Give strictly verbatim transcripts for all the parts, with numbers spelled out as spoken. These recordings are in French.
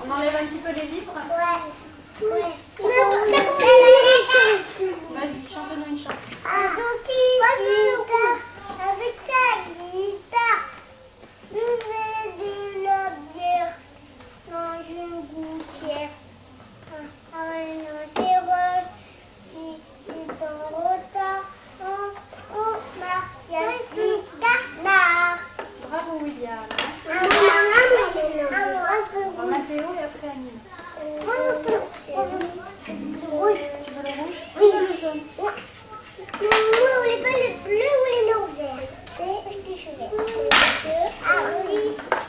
On enlève un petit peu les livres. Ouais. Ouais. Vas-y, chante-nous une chanson. Un gentil guitare avec sa guitare. Buvez de la bière dans une gouttière. Un rhinocéros qui est en retard. Au mariage du canard. Bravo William. Ah, Alors, Mathéo et après Annie. rouge. Tu veux le rouge? Oui. Tu veux le jaune? Moi, vous voulez pas le bleu ou les longs verts? C'est ce que je vais. Ah oui.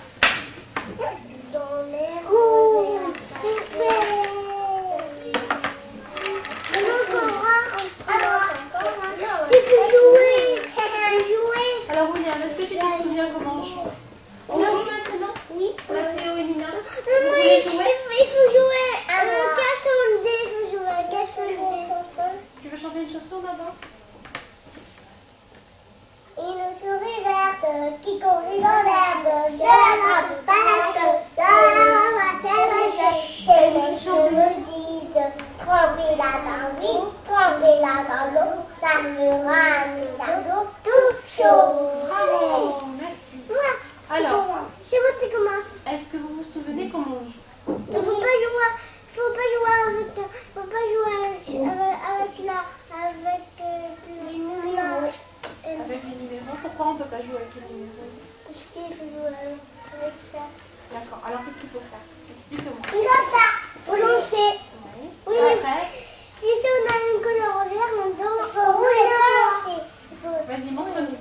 Dans les rouges. Tu peux jouer. Jouer. Alors William, est-ce que tu te souviens comment on joue? On joue maintenant? Oui. Mathéo et Nina, Non, vous non, voulez il, jouer? il faut jouer. Euh, cache ton dé, il faut jouer. Cache ton dé. Tu veux chanter une chanson d'abord? Une souris verte qui courit dans l'herbe, je l'attrape par la queue, dans ma tête, et les cheveux disent, trempez-la dans l'huile, trempez-la dans l'eau, ça fera un tableau tout chaud. Bravo, merci. Moi, Alors, je vois c'est comment. est-ce que vous vous souvenez comment on joue? Il faut pas jouer, faut pas jouer avec, faut pas jouer avec, avec, avec la, avec euh, les numéros. Avec les numéros? Pourquoi on ne peut pas jouer avec les numéros? Parce qu'il faut jouer avec ça. D'accord, alors qu'est-ce qu'il faut faire? Explique-moi. Il a ça, faut lancer. Oui. Oui, Et mais après? si on a une couleur vert, on doit faut rouler pas lancer. Vas-y, montre-nous.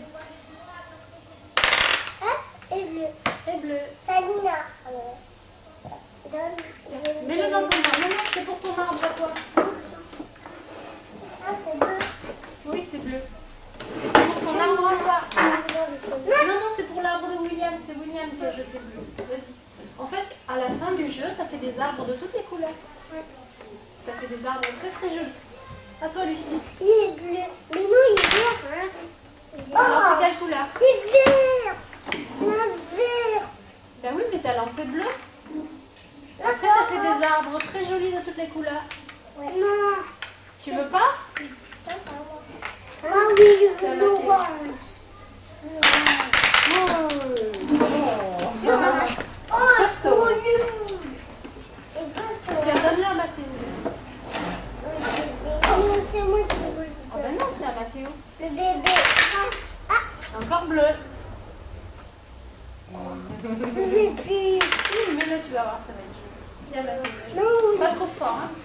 Hein? Et bleu. C'est bleu. Salina. Donne. Mets-le dans ton marbre. Non, non, c'est pour ton marbre à toi. Ah, c'est bleu. Oui, c'est bleu. C'est pour ton arbre à toi. Non, non, c'est pour l'arbre de William. C'est William qui a jeté bleu. Vas-y. En fait, à la fin du jeu, ça fait des arbres de toutes les couleurs. Ça fait des arbres très très jolis. À toi, Lucie. Il est bleu. Mais non, il est vert. Hein. Il est Alors, vert. c'est quelle couleur? C'est vert. Un vert. Ben oui, mais t'as lancé bleu. Après, ça fait des arbres très jolis de toutes les couleurs. Ouais. Non. Tu veux pas? Ça, ça va. Ah oui, je Ça veux va, l'orange. Oh, Oh, costaud. trop nul. Et costaud. Tiens, donne-le à Mathéo. Non, c'est moi qui veux. Ah ben non, c'est à Mathéo. Le bébé. Ah, ah. Encore bleu. Le bébé. Oui, mets-le, tu vas voir, ça va être joli. Tiens, Mathéo. Non. Pas trop fort, hein.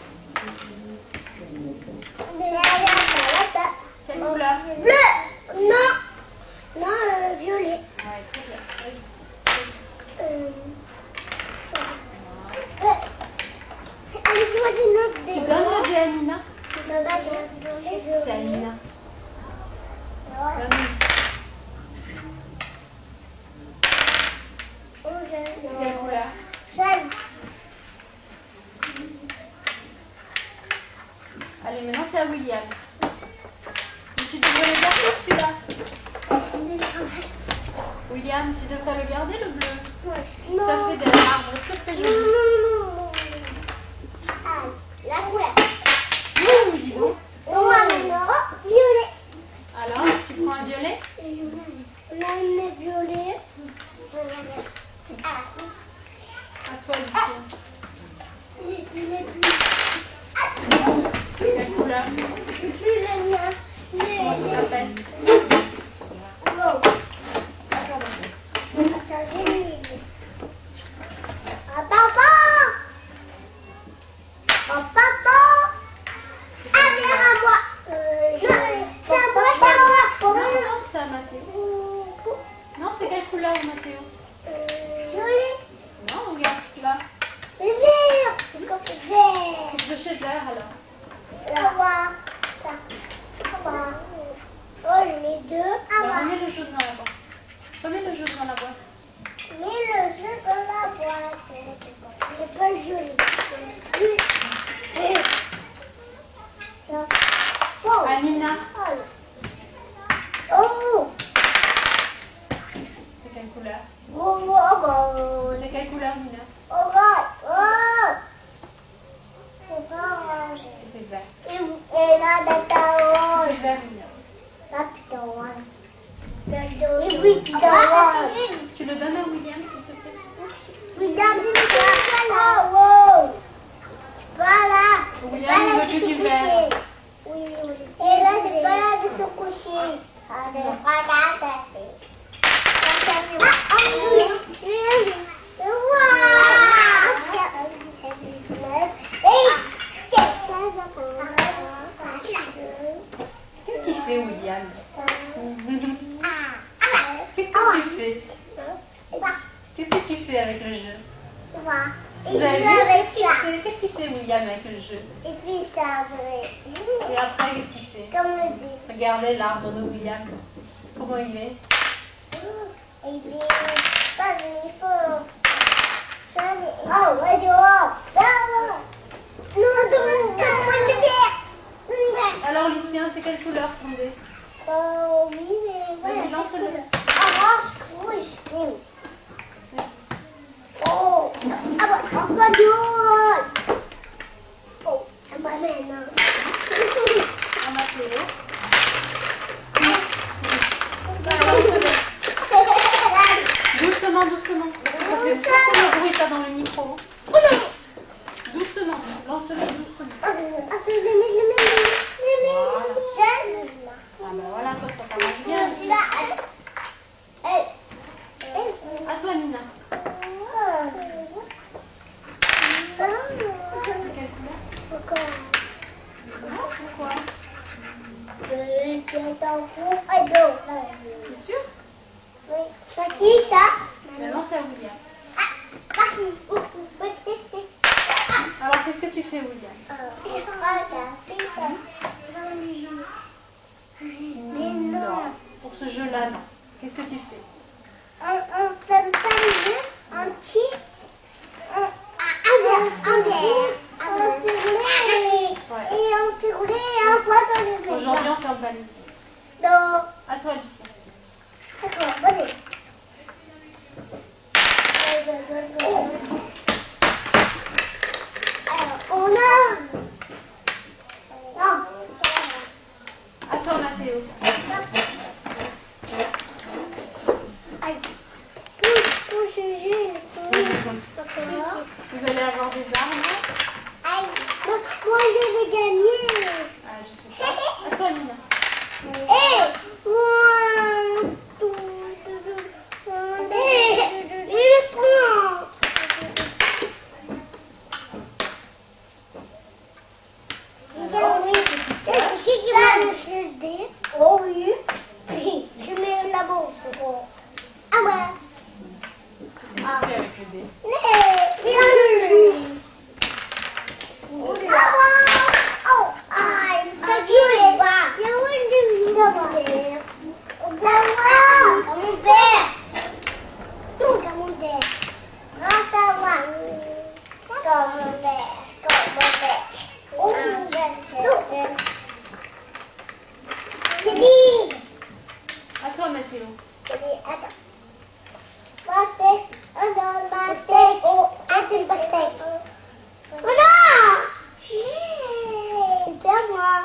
Quelle couleur? Bleu. Non. Non, euh, violet. Ouais, très bien. Vas-y. Euh... Euh... Allez, choisis notre Tu bébé. donnes le dé à Nina? Non, bah, je- C'est à Nina. Ouais. Donne-lui. Rouge. Quelle couleur? Jaune. Allez, maintenant c'est à William. Mais tu devrais le garder celui-là. William, tu devrais le garder le bleu. Non. Ça fait des arbres très très Non, jolis. non, non, non. Ah, la couleur. Ouh, dis donc. On a maintenant violet. Alors, tu prends un violet? On a un violet. Ah. À toi, Lucie. Les plus, les plus. Quelle couleur? Les plus, les miens. Comment ça s'appelle? Oh. Attends, j'ai mis. Ah, papa! Oh, papa! Ah, viens à moi! Euh, je... C'est à moi, c'est à moi! Non, non, c'est à Mathéo. Non, c'est quelle couleur, Mathéo? Euh, violet. Non, regarde, là. C'est vert. C'est comme vert. Je veux chez vert alors. Là. Ça. Ça. Oh, les deux. Ah, Bah, ouais. remets le jaune dans la boîte. Remets le jaune dans la boîte. Mets le jeu dans la boîte. C'est pas joli. Oh. À Nina. Oh. C'est quelle couleur? Oh, oh, oh. C'est quelle couleur, Nina? Oh, oh. avec le jeu? Tu vois. Vous Il avez joue vu? avec Qu'est-ce qu'il ça. fait? Qu'est-ce qu'il fait, William, avec le jeu? Et puis ça, je Et après, qu'est-ce qu'il fait? Comme le dit. Regardez l'arbre de William. Comment il est? Il dit, pas il faut. Oh, ouais, dehors. Dehors. Non, donne-moi le verre. Alors, Lucien, c'est quelle couleur ton dé? Oh, oui, mais Vas-y, lance-le. Orange, rouge. Oui. Vas-y. Oh, ah ouais, encore dehors. Oh, ça m'amène. Hein. Un Mathéo. Alors, lance-le. Doucement, doucement. Ça fait beaucoup de bruit, ça, dans le micro. Doucement, lance-le doucement. Attends, je mets, je mets, je mets, Voilà. je mets. Ah ben voilà, toi, ça t'arrange bien. Je suis là. Hey. À toi, Nina. C'est quelle couleur? Pourquoi? Non, pourquoi? C'est sûr? Oui. C'est qui ça? Maintenant, c'est à William. Ah, parti. Alors, qu'est-ce que tu fais, William? Mais non. Pour ce jeu-là, non. Qu'est-ce que tu fais? On on fait pas le jeu, on tire, on un verre, un verre, on fait rouler Ouais. et on fait rouler et on voit dans le verre. Aujourd'hui, on ferme pas les yeux. Non. À toi, Lucien. D'accord, allez. Alors, on a... Non. À toi, Mathéo. Aïe. Touche, touche, Jules. D'accord. Vous allez avoir des armes. Aïe. Moi, moi, je vais gagner. Ah, je sais pas. À toi, Nina. Eh, moi. Tout, tout, tout. Eh, il prend. Alors, Oui. c'est qui C'est fait? qui qui m'a lâché le dé? Oh oui. Je mets la bourse. Ah ouais. Qu'est-ce que tu fais avec le dé? Mais il a le jus. Ah ouais. Oh, ah, il t'a dit les bras. Il y a un de mon père. Mon père. Tout comme mon père. Non, ça va. Comme mon père. Comme mon père. Oh, tout. C'est dit. À toi, Mathéo. Attends. Pastèque. Attends, pastèque. Oh, attends, pastèque. Oh non! C'est à moi.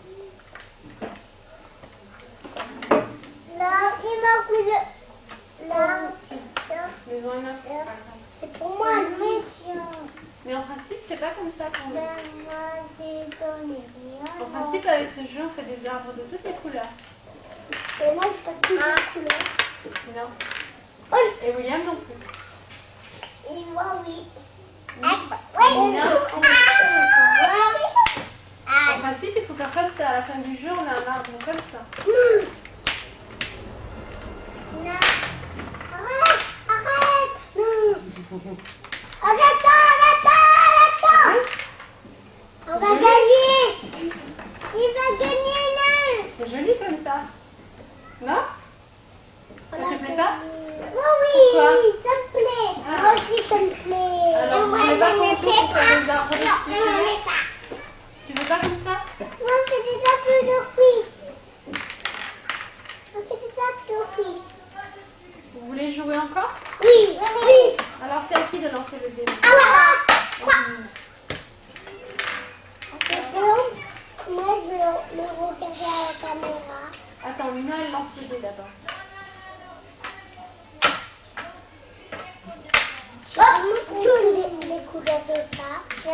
Là, il m'a pris le... Là, Mais non, non, c'est pas grave. c'est pour moi, mission. Mais en principe, c'est pas comme ça qu'on Ben, joue. moi, j'ai donné rien. En principe, avec ce jeu, on fait des arbres de toutes les couleurs. Et moi, j'ai pas toutes les couleurs. Non. Oh, Et William non plus. et moi, oui. Oui. Ouais, Nina c'est aussi. tout. Ouais. En principe, il faut faire comme ça. À la fin du jeu, on a un arbre comme ça. Non. Non. Arrête, arrête. Non. Arrête-toi, arrête-toi, arrête-toi. On va gagner. Il va gagner, non. C'est joli comme ça. Non? Ça te plaît pas? Oh oui, Pourquoi? ça me plaît. Ah. Moi aussi, ça me plaît. Alors, vous Moi, voulez pas je qu'on ne joue fais pour faire des arbres de Non, fruits? on fait ça. Tu veux pas comme ça? Moi, on fait des arbres de fruits. On fait des arbres de fruits. Vous voulez jouer encore? Oui, oui. Alors, c'est à qui de lancer le dé? Ah ouais. Quoi? Ok. Moi, je vais le regarder à la caméra. Attends, Nina, elle lance le dé d'abord. Oh, toutes les, les couleurs de ça.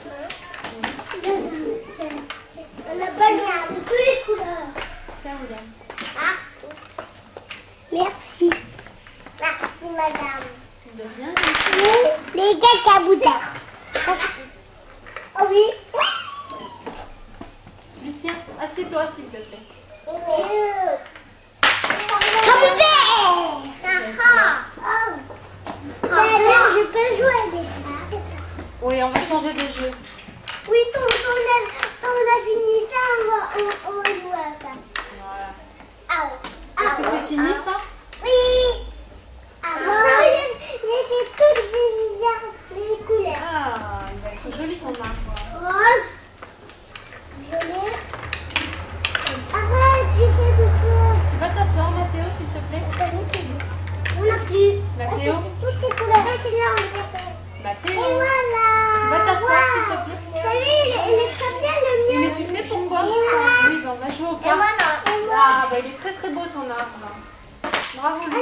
On a pas de toutes les couleurs. Tiens, William. Merci. Merci, madame. De rien. Les cacabouteurs. Oh oui. Lucien, assieds-toi, s'il te plaît. Cabouteurs. Ah ah. Oh. Oui, on va changer de jeu. Oui, quand on a, quand on a fini ça, on va, on, on va jouer à ça. Voilà. Ah, Est-ce ah, que c'est fini ça? Oui. Ah, moi, j'ai j'ai fait toutes les arbres, les couleurs. Ah, il va être joli ton arbre. Rose, violet. Arrête, j'ai fait deux choses. Tu vas t'asseoir, Mathéo, s'il te plaît? T'as mis tes deux. On n'a plus. Mathéo? Ah, c'est toutes les couleurs. Ça, c'est là, on les fait. Mathéo? Et voilà. Tu vas t'asseoir, s'il te plaît? Vous savez, il est, il est très bien le mien. Oui, mais tu sais pourquoi? Et moi. Oui, ben on va jouer au Et cartes. moi, non. Et moi. Ah, bah il est très très beau ton arbre. Bravo, Lucie.